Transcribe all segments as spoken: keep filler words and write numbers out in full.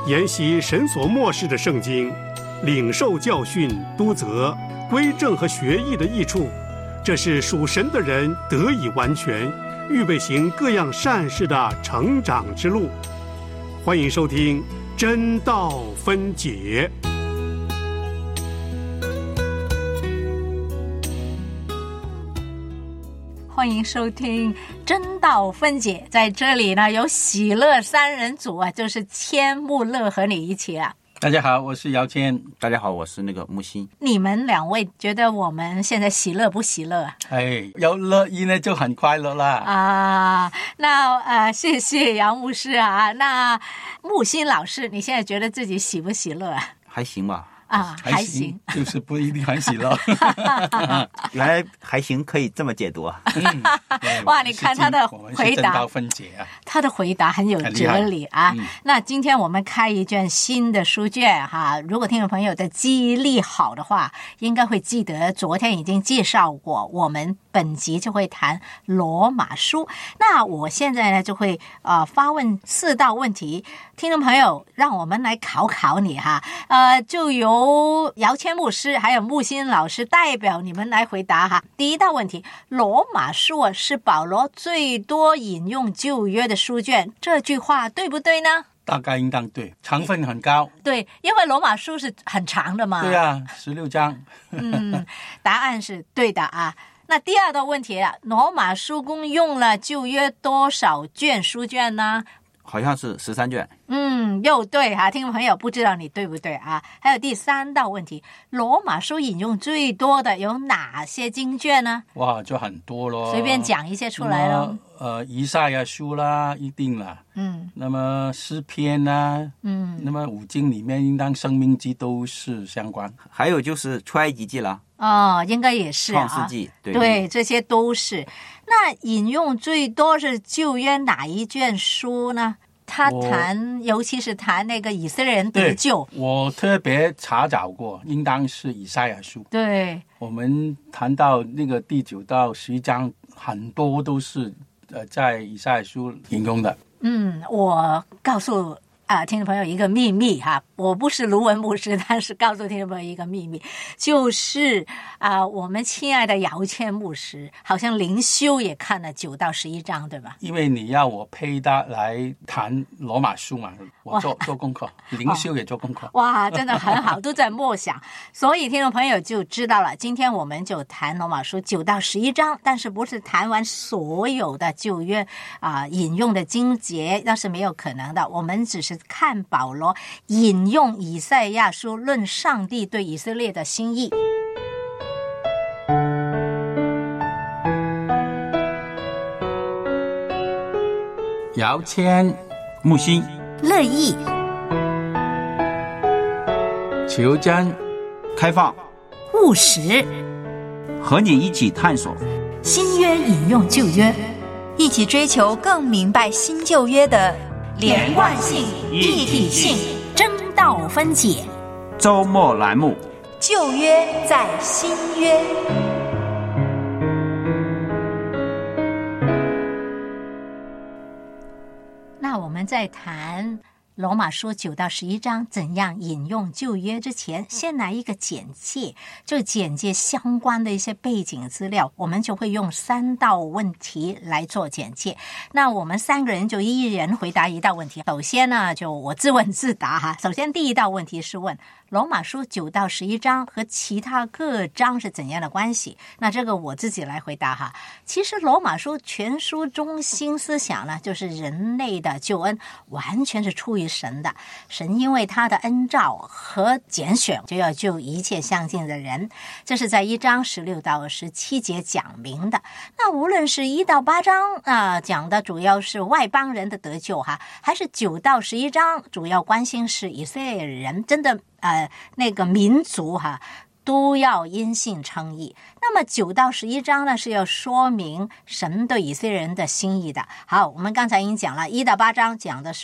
研习神所默示的圣经，领受教训、督责、归正和学艺的益处，这是属神的人得以完全，预备行各样善事的成长之路。欢迎收听真道分解。 欢迎收听真道分解，在这里呢有喜乐三人组啊，就是谦、穆、乐和你一起啊。 大家好，我是姚谦。 大家好，我是那个木星。 你们两位觉得我们现在喜乐不喜乐啊？ 哎，有乐意呢就很快乐啦。 啊，那呃，谢谢姚牧师啊。那木星老师，你现在觉得自己喜不喜乐啊？ 还行吧。 啊，还行， 就是不一定很喜乐。 原来还行，可以这么解读啊！ 嗯、 哇，你看他的回答， 道分解啊， 他的回答很有哲理啊。嗯、那今天我们开一卷新的书卷哈，如果听众朋友的记忆力好的话，应该会记得昨天已经介绍过，我们本集就会谈罗马书。那我现在呢就会呃发问四道问题，听众朋友，让我们来考考你哈。呃，就由姚谦牧师还有木星老师代表你们来回答哈。第一道问题，罗马书是保罗最多引用旧约的书卷，这句话对不对呢？ 大概应当对，长分很高。 对，因为罗马书是很长的嘛。 对啊，十六章。 嗯，答案是对的啊。那第二道问题啊，罗马书共用了旧约多少卷书卷呢？ 好像是十三卷。 嗯，又对哈，听众朋友不知道你对不对啊？还有第三道问题，罗马书引用最多的有哪些经卷呢？ 哇，就很多咯， 随便讲一些出来咯。 呃，以赛亚书啦，一定啦。 嗯。 那么诗篇啦， 嗯。 那么五经里面应当生命记都是相关， 还有就是出埃及记啦。 哦，应该也是啊。 创世纪，对对，这些都是。那引用最多是旧约哪一卷书呢？他谈，尤其是谈那个以色列人得救。 我特别查找过，应当是以赛亚书。 对， 我们谈到那个第九到十一章，很多都是呃在以赛亚书引用的。 嗯，我告诉啊、呃，听众朋友一个秘密哈，我不是卢文牧师，但是告诉听众朋友一个秘密，就是啊、呃，我们亲爱的姚谦牧师好像灵修也看了九到十一章，对吧？ 因为你要我配搭来谈罗马书嘛，我做做功课，灵修也做功课。 哇，真的很好，都在默想，所以听众朋友就知道了。今天我们就谈罗马书九到十一章，但是不是谈完所有的旧约啊、呃、引用的经节，那是没有可能的。我们只是看保罗引用以赛亚书论上帝对以色列的心意。 姚谦、木星、 乐意、 求真、 开放、 务实， 和你一起探索新约引用旧约， 一起追求更明白新旧约的连贯性、一体性，真道分解。 周末栏目， 旧约在新约。 那我们在谈罗马书九到十一章怎样引用旧约之前，先来一个简介，就简介相关的一些背景资料，我们就会用三道问题来做简介。那我们三个人就一人回答一道问题。首先呢，就我自问自答哈。首先第一道问题是问罗马书九到十一章和其他各章是怎样的关系？那这个我自己来回答哈。其实罗马书全书中心思想呢，就是人类的救恩完全是出于神的，神因为他的恩召和拣选，就要救一切相信的人，这是在一章十六到十七节讲明的。那无论是一到八章啊、呃，讲的主要是外邦人的得救哈，还是九到十一章主要关心是以色列人真的呃那个民族哈。都要因信称义。那么九到十一章呢，是要说明神对以色列人的心意的。好，我们刚才已经讲了，一到八章讲的是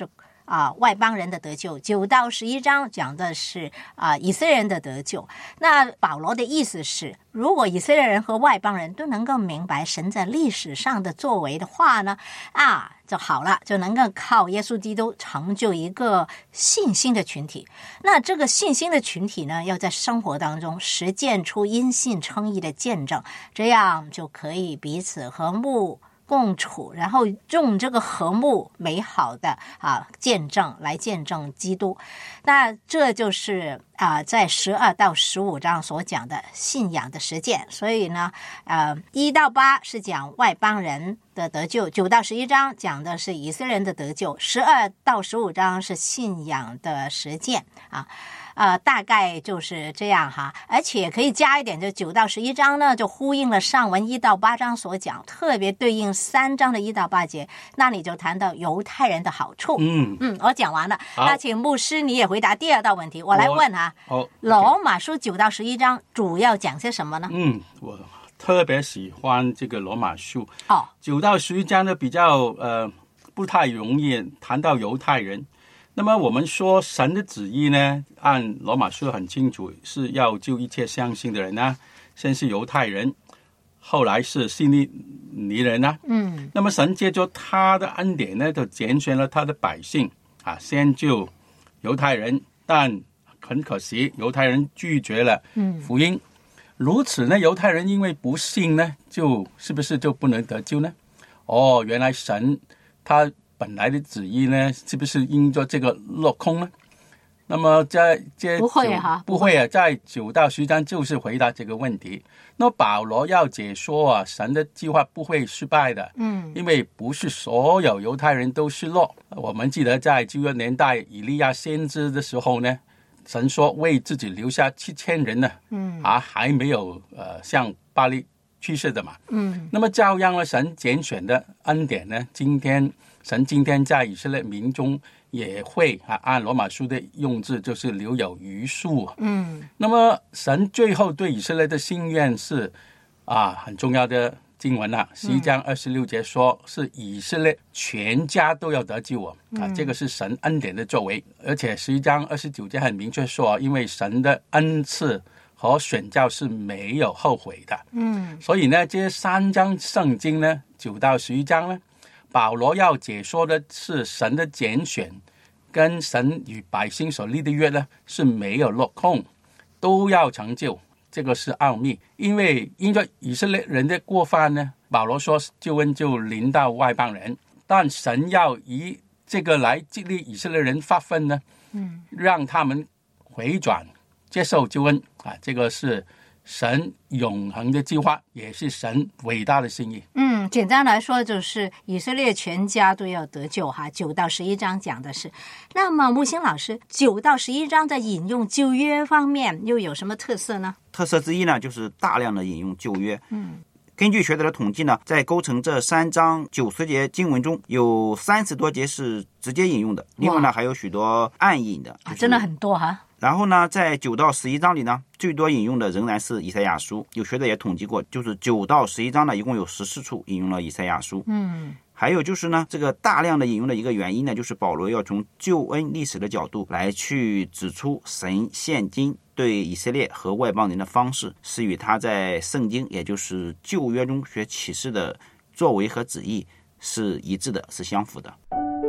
啊、外邦人的得救，九到十一章讲的是啊、以色列人的得救。那保罗的意思是，如果以色列人和外邦人都能够明白神在历史上的作为的话呢，啊就好了，就能够靠耶稣基督成就一个信心的群体。那这个信心的群体呢，要在生活当中实践出因信称义的见证，这样就可以彼此和睦共处，然后用这个和睦美好的啊见证来见证基督。那这就是啊在十二到十五章所讲的信仰的实践。所以呢，呃一到八是讲外邦人的得救，九到十一章讲的是以色列人的得救，十二到十五章是信仰的实践啊。呃，大概就是这样哈，而且可以加一点，就九到十一章呢，就呼应了上文一到八章所讲，特别对应三章的一到八节，那你就谈到犹太人的好处。 嗯嗯，我讲完了， 好那请牧师你也回答第二道问题，我来问啊， 好， 罗马书九到十一章主要讲些什么呢？ 嗯，我特别喜欢这个罗马书。 哦， 九到十一章呢比较呃不太容易谈到犹太人。那么我们说神的旨意呢，按罗马书很清楚，是要救一切相信的人呢、啊，先是犹太人，后来是希利尼人啊。 嗯， 那么神借着他的恩典呢，就拣选了他的百姓啊，先救犹太人，但很可惜犹太人拒绝了福音。嗯，如此呢，犹太人因为不信呢，就是不是就不能得救呢？哦，原来神他本来的旨意呢，是不是因着这个落空呢？那么在这不会哈， 不会啊，在九到十章就是回答这个问题。那保罗要解说啊，神的计划不会失败的， 嗯， 因为不是所有犹太人都失落。我们记得在旧约年代以利亚先知的时候呢，神说为自己留下七千人呢，嗯，啊还没有呃向巴力去世的嘛，嗯，那么照样了神拣选的恩典呢，今天神今天在以色列民中也会啊，按罗马书的用字就是留有余数。嗯，那么神最后对以色列的心愿是啊很重要的经文啊，十一章二十六节说、嗯、是以色列全家都要得救啊，啊，这个是神恩典的作为。而且十一章二十九节很明确说，因为神的恩赐和选召是没有后悔的。嗯，所以呢，这三章圣经呢，九到十一章呢，保罗要解说的是神的拣选跟神与百姓所立的约呢是没有落空，都要成就，这个是奥秘。因为因着以色列人的过犯呢，保罗说救恩就临到外邦人，但神要以这个来激励以色列人发愤呢，嗯，让他们回转接受救恩啊，这个是神永恒的计划，也是神伟大的心意。 嗯，简单来说就是以色列全家都要得救哈。九到十一章讲的是。那么木星老师，九到十一章在引用旧约方面又有什么特色呢？ 特色之一呢，就是大量的引用旧约。嗯，根据学者的统计呢，在构成这三章九十节经文中，有三十多节是直接引用的，另外呢还有许多暗引的、就是啊、真的很多哈。 然后呢，在九到十一章里呢，最多引用的仍然是以赛亚书。有学者也统计过，就是九到十一章呢，一共有十四处引用了以赛亚书。嗯，还有就是呢，这个大量的引用的一个原因呢，就是保罗要从救恩历史的角度来去指出神现今对以色列和外邦人的方式，是与他在圣经，也就是旧约中学启示的作为和旨意是一致的，是相符的。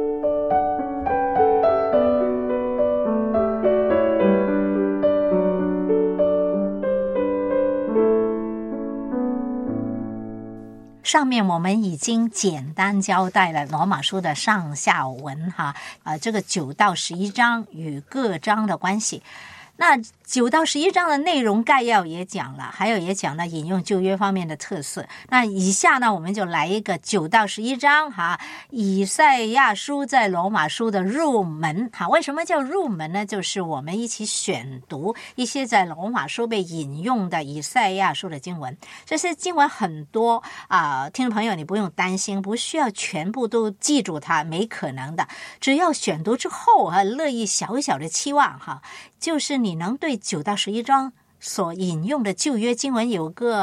上面我们已经简单交代了罗马书的上下文哈，呃，这个九到十一章与各章的关系。那九到十一章的内容概要也讲了，还有也讲了引用旧约方面的特色。那以下呢，我们就来一个九到十一章哈，以赛亚书在罗马书的入门哈。为什么叫入门呢？就是我们一起选读一些在罗马书被引用的以赛亚书的经文。这些经文很多啊、呃，听众朋友你不用担心，不需要全部都记住它，没可能的。只要选读之后啊，乐意小小的期望哈，就是你能对九到十一章所引用的旧约经文有个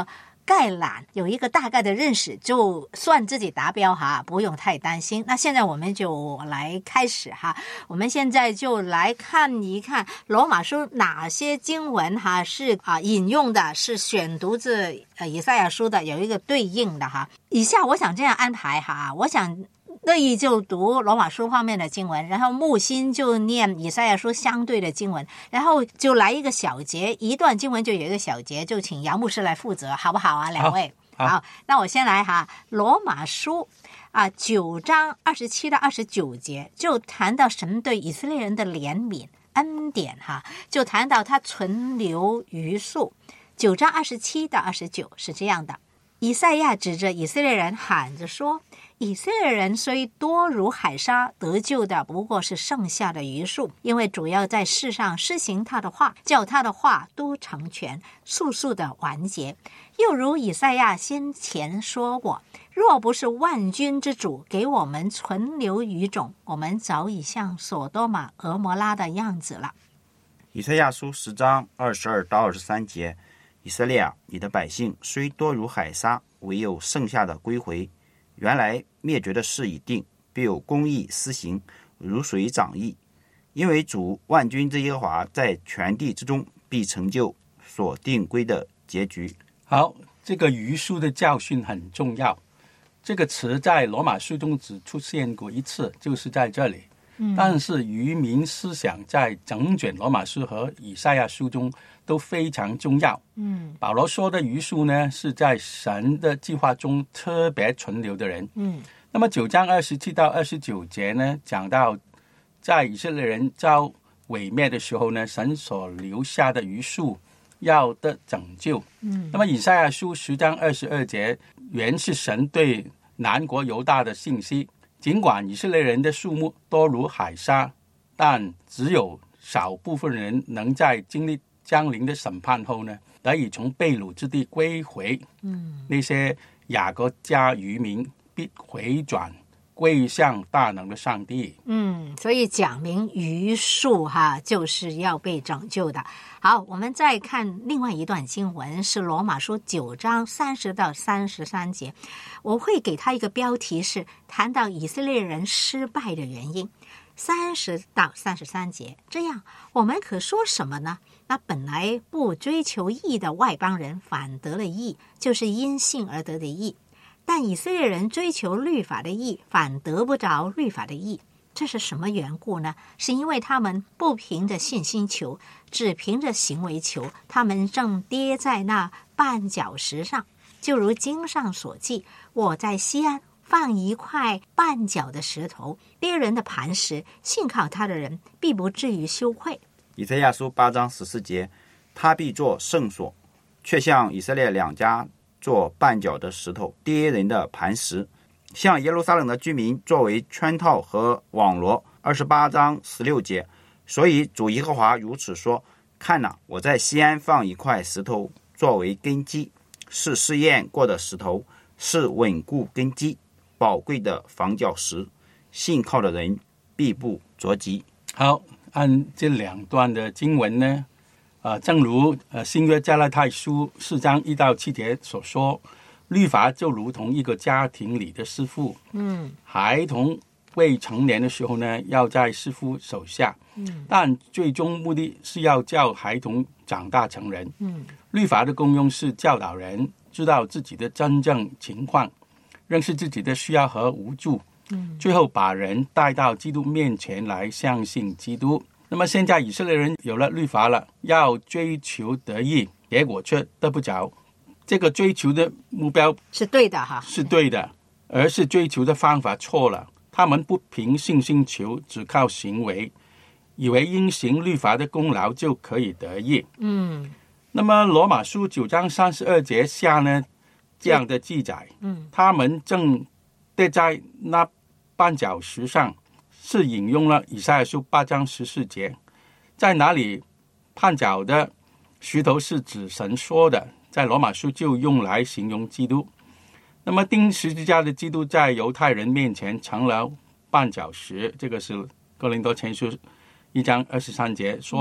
概览，有一个大概的认识，就算自己达标哈，不用太担心。那现在我们就来开始哈，我们现在就来看一看罗马书哪些经文哈是啊引用的，是选读自呃以赛亚书的，有一个对应的哈。以下我想这样安排哈，我想乐意就读罗马书方面的经文，然后木心就念以赛亚书相对的经文，然后就来一个小节，一段经文就有一个小节，就请杨牧师来负责，好不好啊？两位好, 好, 好那我先来哈，罗马书啊九章二十七到二十九节就谈到神对以色列人的怜悯恩典哈，就谈到他存留余数。九章二十七到二十九是这样的，以赛亚指着以色列人喊着说，以色列人虽多如海沙，得救的不过是剩下的余数，因为主要在世上施行他的话，叫他的话都成全，速速的完结。又如以赛亚先前说过，若不是万军之主给我们存留余种，我们早已像所多玛俄摩拉的样子了。 以赛亚书十章二十二到二十三节，以色列啊，你的百姓虽多如海沙，唯有剩下的归回。原来灭绝的事已定，必有公义施行，如水涨溢。因为主万军之耶和华在全地之中必成就所定规的结局。 好，这个余数的教训很重要。这个词在罗马书中只出现过一次，就是在这里。嗯、但是渔民思想在整卷罗马书和以赛亚书中都非常重要。嗯，保罗说的余数呢，是在神的计划中特别存留的人。嗯，那么九章二十七到二十九节呢，讲到在以色列人遭毁灭的时候呢，神所留下的余数要得拯救。嗯，那么以赛亚书十章二十二节原是神对南国犹大的信息。尽管以色列人的数目多如海沙，但只有少部分人能在经历将临的审判后呢，得以从被掳之地归回。嗯，那些雅各家渔民必回转归向大能的上帝。 嗯，所以讲明余数哈，就是要被拯救的。好，我们再看另外一段经文，是罗马书九章三十到三十三节。我会给他一个标题，是谈到以色列人失败的原因。三十到三十三节，这样我们可说什么呢？那本来不追求义的外邦人反得了义，就是因信而得的义。但以色列人追求律法的义，反得不着律法的义。这是什么缘故呢？是因为他们不凭着信心求，只凭着行为求，他们正跌在那绊脚石上。就如经上所记，我在西安放一块绊脚的石头，跌人的磐石，信靠他的人必不至于羞愧。 以赛亚书八章十四节，他必作圣所，却向以色列两家做绊脚的石头，跌人的磐石，向耶路撒冷的居民作为圈套和网罗。二十八章十六节，所以主耶和华如此说，看哪，我在西安放一块石头作为根基，是试验过的石头，是稳固根基宝贵的防脚石，信靠的人必不着急。 好，按这两段的经文呢，呃，正如呃新约加拉太书四章一到七节所说，律法就如同一个家庭里的师傅，嗯，孩童未成年的时候呢，要在师傅手下，嗯，但最终目的是要叫孩童长大成人。嗯，律法的功用是教导人知道自己的真正情况，认识自己的需要和无助，嗯，最后把人带到基督面前来相信基督。那么现在以色列人有了律法了，要追求得义，结果却得不着。这个追求的目标是对的哈， 是对的，而是追求的方法错了。他们不凭信心求，只靠行为，以为因行律法的功劳就可以得义。嗯，那么罗马书九章三十二节下呢，这样的记载，嗯，他们正跌在那绊脚石上，是引用了以赛亚书八章十四节，在哪里绊脚的石头是指神说的，在罗马书就用来形容基督。那么钉十字架的基督在犹太人面前成了绊脚石，这个是哥林多前书一章二十三节说的。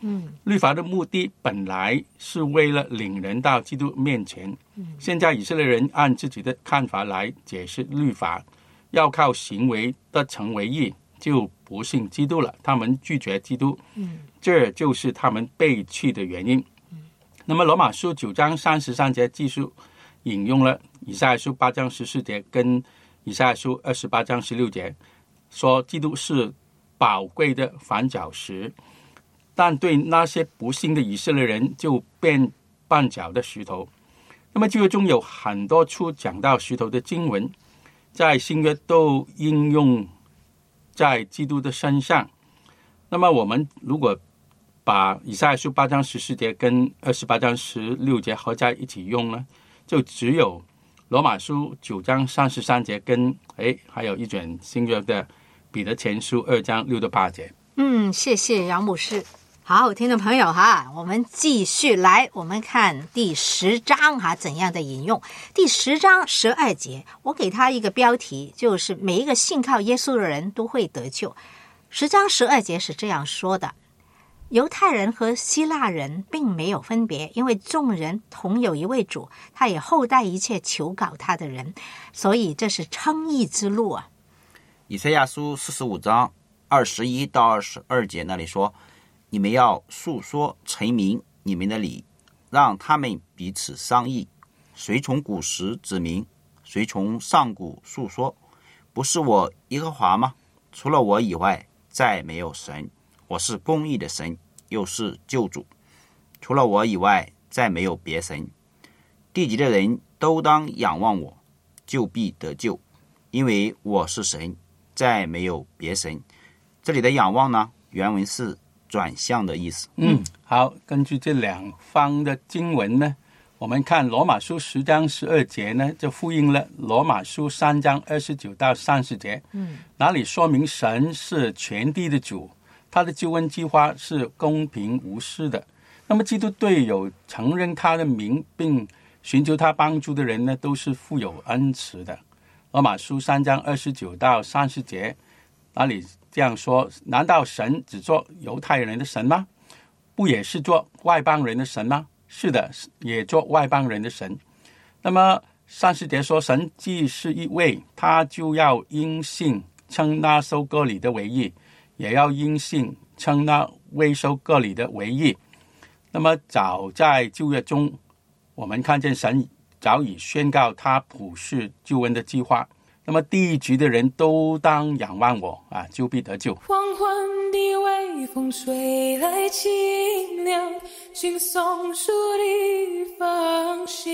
嗯， 律法的目的本来是为了领人到基督面前，嗯，现在以色列人按自己的看法来解释律法，要靠行为得成为义，就不信基督了，他们拒绝基督， 嗯， 这就是他们背弃的原因。嗯，那么罗马书九章三十三节记述引用了以赛亚书八章十四节跟以赛亚书二十八章十六节，说基督是宝贵的反脚石，但对那些不信的以色列人就变绊脚的石头。那么旧约中有很多处讲到石头的经文，在新约都应用在基督的身上。那么我们如果把以赛亚书八章十四节跟二十八章十六节合在一起用呢，就只有罗马书九章三十三节跟哎，还有一卷新约的彼得前书二章六到八节。 嗯，谢谢杨牧师。好，听众朋友哈，我们继续来，我们看第十章哈，怎样的引用？第十章十二节，我给他一个标题，就是每一个信靠耶稣的人都会得救。十章十二节是这样说的：犹太人和希腊人并没有分别，因为众人同有一位主，他也厚待一切求告他的人，所以这是称义之路啊。 以赛亚书四十五章二十一到二十二节那里说，你们要述说陈明你们的理，让他们彼此商议，谁从古时指明，谁从上古述说，不是我耶和华吗？除了我以外再没有神，我是公义的神，又是救主，除了我以外再没有别神。地极的人都当仰望我，就必得救，因为我是神，再没有别神。这里的仰望呢，原文是转向的意思。 嗯，好，根据这两方的经文呢，我们看罗马书十章十二节呢，就呼应了罗马书三章二十九到三十节，嗯，哪里说明神是全地的主，他的救恩计划是公平无私的。那么基督对有承认他的名并寻求他帮助的人呢，都是富有恩慈的。罗马书三章二十九到三十节，哪里这样说？难道神只做犹太人的神吗？不也是做外邦人的神吗？是的，也做外邦人的神。那么三十节说，神既是一位，他就要因信称那受割礼的为义，也要因信称那未受割礼的为义。那么早在旧约中，我们看见神早已宣告他普世救恩的计划。那么地局的人都当仰望我啊，就必得救。 缓缓的微风吹来清凉，寻松树的芳香，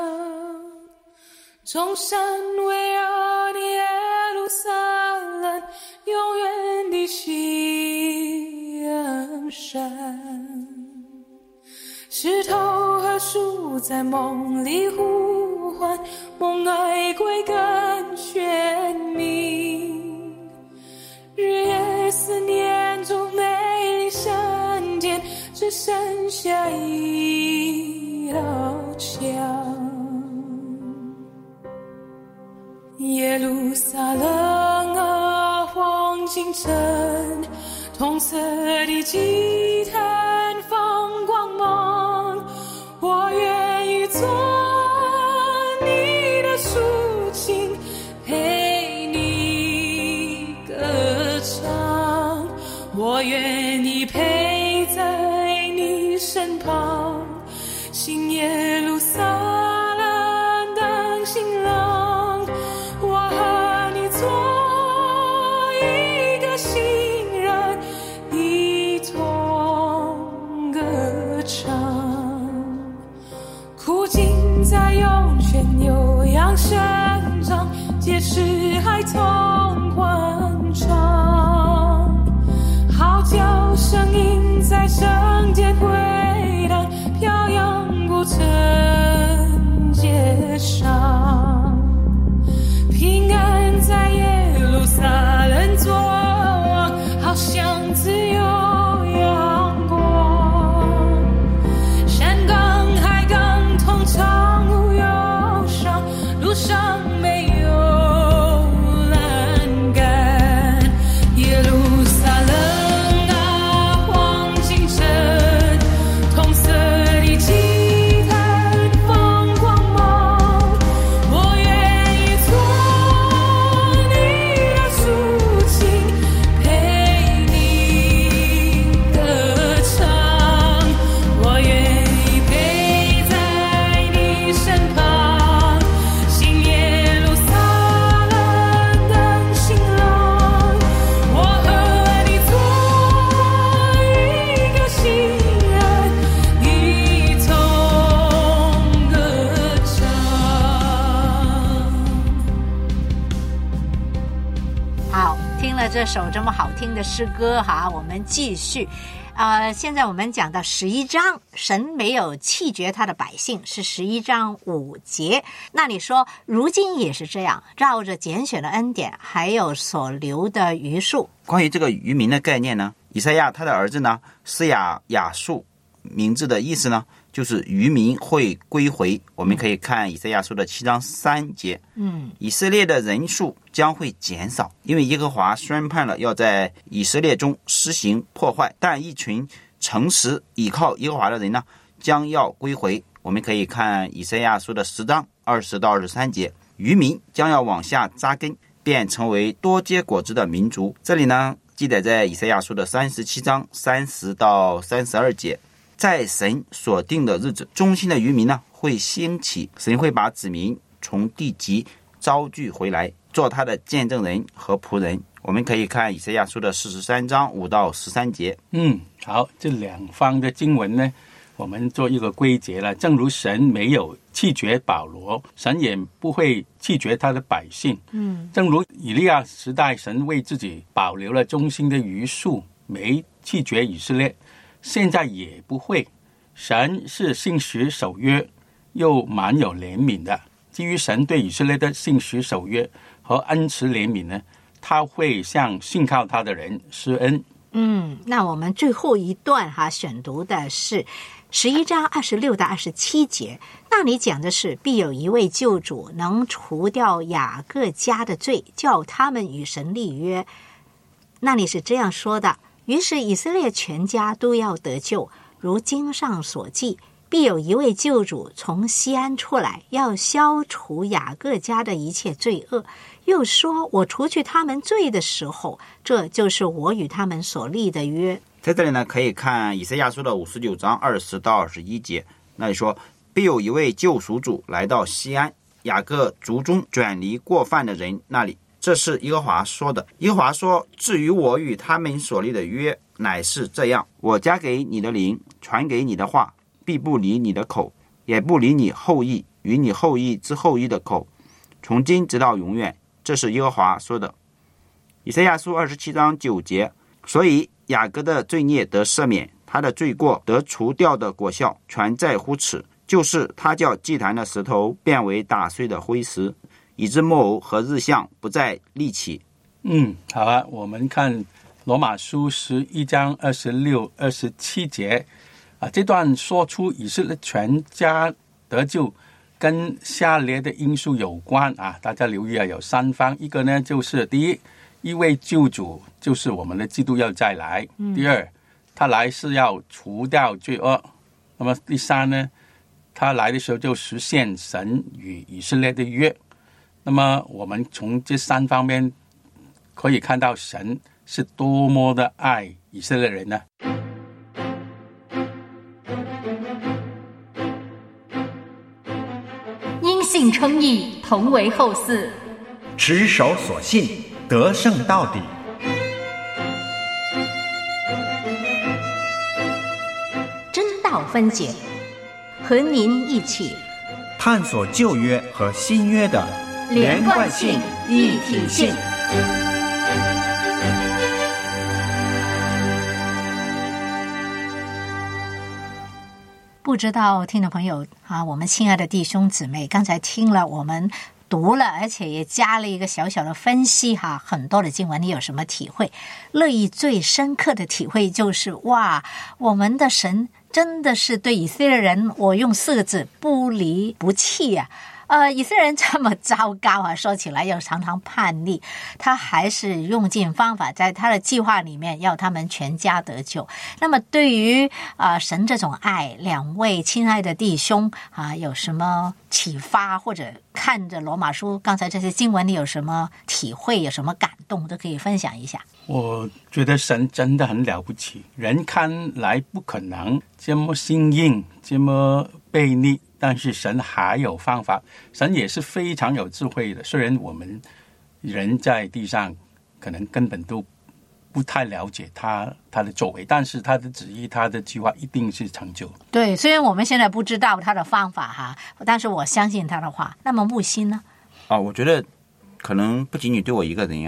众山围绕你耶路撒冷，永远的夕阳山。石头和树在梦里呼唤，梦爱归根全明。日夜思念中美丽山间，只剩下一道墙。耶路撒冷啊，黄金城，铜色的祭坛放光芒，我愿意做你的抒情，陪你歌唱，我愿意陪在你身旁，新耶路撒冷当新郎，我和你做一个新人，一同歌唱。枯井在涌泉悠扬生长，结实孩童欢唱，号角声音在圣殿回荡，飘扬古城街上，平安在耶路撒冷作王，好像自由阳光，山岗海港通畅无忧伤，路上没有拦这首这么好听的诗歌哈，我们继续。呃，现在我们讲到十一章，神没有弃绝他的百姓，是十一章五节。那你说，如今也是这样，照着拣选的恩典，还有所留的余数。 关于这个余民的概念呢，以赛亚他的儿子呢，施雅雅述名字的意思呢，就是余民会归回。我们可以看以赛亚书的七章三节，嗯，以色列的人数将会减少，因为耶和华宣判了要在以色列中施行破坏，但一群诚实倚靠耶和华的人呢，将要归回。我们可以看以赛亚书的十章二十到二十三节，余民将要往下扎根，便成为多结果子的民族。这里呢，记载在以赛亚书的三十七章三十到三十二节。在神所定的日子，忠心的余民呢会兴起，神会把子民从地极招聚回来，做他的见证人和仆人。我们可以看以赛亚书的四十三章五到十三节。 嗯，好，这两方的经文呢，我们做一个归结了。正如神没有弃绝保罗，神也不会弃绝他的百姓。嗯，正如以利亚时代，神为自己保留了忠心的余数，没弃绝以色列，现在也不会。神是信实守约，又蛮有怜悯的。基于神对以色列的信实守约和恩慈怜悯呢，他会向信靠他的人施恩。 嗯，那我们最后一段哈选读的是十一章二十六到二十七节。那里讲的是，必有一位救主能除掉雅各家的罪，叫他们与神立约。那里是这样说的：于是以色列全家都要得救，如经上所记，必有一位救主从西安出来，要消除雅各家的一切罪恶。又说，我除去他们罪的时候，这就是我与他们所立的约。 在这里呢，可以看以赛亚书的五十九章二十到二十一节。那里说，必有一位救赎主来到西安，雅各族中转离过犯的人那里。这是耶和华说的。耶和华说，至于我与他们所立的约，乃是这样：我加给你的灵，传给你的话，必不离你的口，也不离你后裔与你后裔之后裔的口，从今直到永远。这是耶和华说的。以赛亚书二十七章九节，所以雅各的罪孽得赦免，他的罪过得除掉的果效全在乎此，就是他叫祭坛的石头变为打碎的灰石，以致木偶和日像不再立起。 嗯，好啊，我们看罗马书十一章二十六、二十七节啊，这段说出以色列全家得救，跟下列的因素有关啊，大家留意啊，有三方。一个呢，就是第一，一位救主，就是我们的基督要再来；嗯、第二，他来是要除掉罪恶；那么第三呢，他来的时候就实现神与以色列的约。那么我们从这三方面可以看到神是多么的爱以色列人呢？ 因信称义，同为后嗣， 持守所信，得胜到底。 真道分解，和您一起探索旧约和新约的连贯性、一体性。 不知道听众朋友啊，我们亲爱的弟兄姊妹，刚才听了我们读了，而且也加了一个小小的分析哈，很多的经文你有什么体会？乐意最深刻的体会就是哇，我们的神真的是对以色列人，我用四个字，不离不弃啊。呃，以色列人这么糟糕啊，说起来又常常叛逆，他还是用尽方法，在他的计划里面要他们全家得救。那么对于呃神这种爱，两位亲爱的弟兄啊，有什么启发，或者看着罗马书刚才这些经文，你有什么体会，有什么感动，都可以分享一下。 我觉得神真的很了不起，人看来不可能这么心硬，这么悖逆，但是神还有方法，神也是非常有智慧的。虽然我们人在地上可能根本都不太了解他他的作为，但是他的旨意，他的计划一定是成就。 对，虽然我们现在不知道他的方法哈，但是我相信他的话。那么木心呢？ 啊，我觉得可能不仅仅对我一个人啊，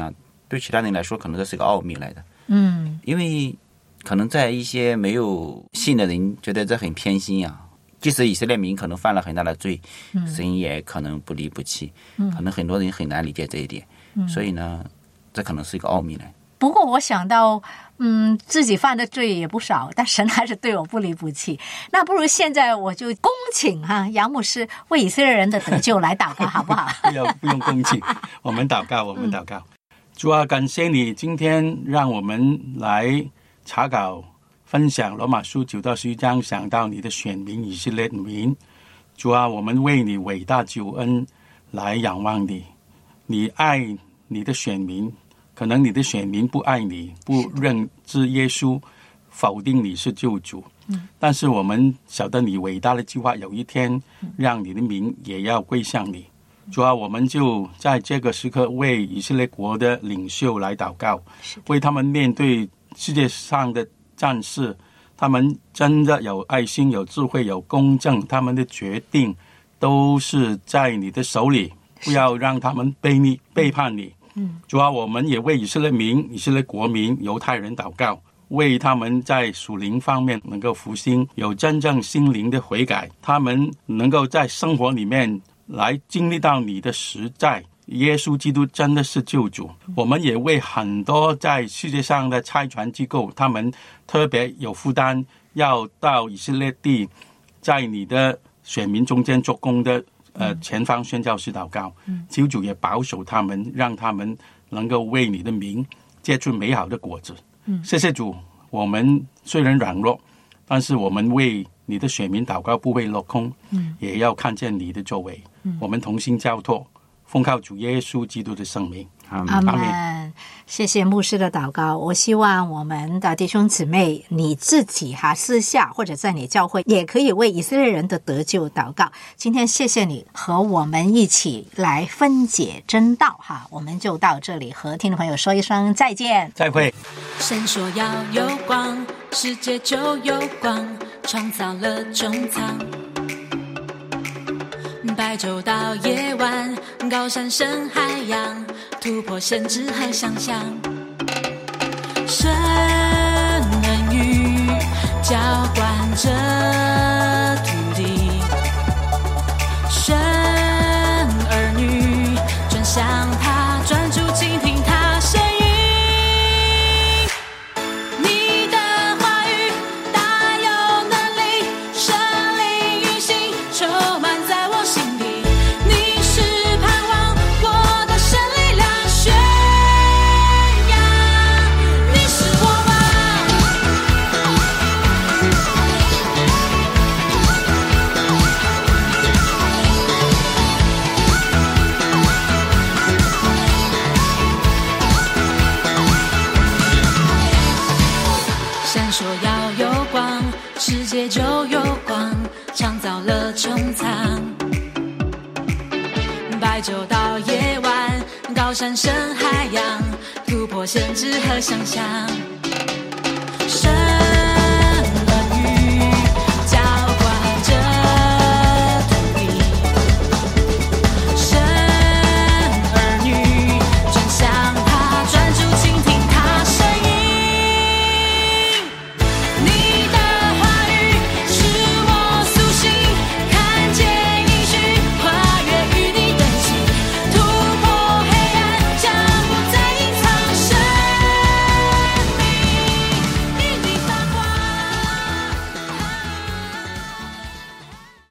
对其他人来说可能这是个奥秘来的。 嗯， 因为可能在一些没有信的人觉得这很偏心啊，即使以色列民可能犯了很大的罪，嗯、神也可能不离不弃、嗯，可能很多人很难理解这一点，嗯、所以呢，这可能是一个奥秘呢。 不过我想到，嗯，自己犯的罪也不少，但神还是对我不离不弃。那不如现在我就恭请哈、啊、杨牧师为以色列人的得救来祷告，好不好？ 不要不用恭请，我们祷告，我们祷告。嗯、主啊，感谢你今天让我们来查考分享罗马书九到十一章，想到你的选民以色列民。主啊，我们为你伟大救恩来仰望你，你爱你的选民。可能你的选民不爱你，不认知耶稣，否定你是救主、嗯、但是我们晓得你伟大的计划有一天让你的民也要归向你。主啊，我们就在这个时刻为以色列国的领袖来祷告，为他们面对世界上的战事，他们真的有爱心，有智慧，有公正，他们的决定都是在你的手里，不要让他们背逆背叛你。嗯，主啊，我们也为以色列民、以色列国民、犹太人祷告，为他们在属灵方面能够复兴，有真正心灵的悔改，他们能够在生活里面来经历到你的实在，耶稣基督真的是救主。我们也为很多在世界上的差传机构，他们特别有负担，要到以色列地，在你的选民中间做工的呃，前方宣教士祷告，求主也保守他们，让他们能够为你的名结出美好的果子。嗯，谢谢主，我们虽然软弱，但是我们为你的选民祷告不会落空，嗯，也要看见你的作为。嗯，我们同心交托，奉靠主耶稣基督的圣名。 阿们。谢谢牧师的祷告。我希望我们的弟兄姊妹，你自己哈私下或者在你教会也可以为以色列人的得救祷告。今天谢谢你和我们一起来分解真道哈，我们就到这里和听众朋友说一声再见， 再会。 神说要有光，世界就有光，创造了中藏。白昼到夜晚，高山深海洋，突破限制和想象。神恩雨浇灌着土地，神儿女转向他，专注倾听他声音。你的话语大有能力，神灵运行，充满在我心里。你是盼望我的神力量宣扬，你是我吗？闪烁要有光，世界就有光，创造了穹苍。白昼到夜晚，高山深海洋，突破限制和想象。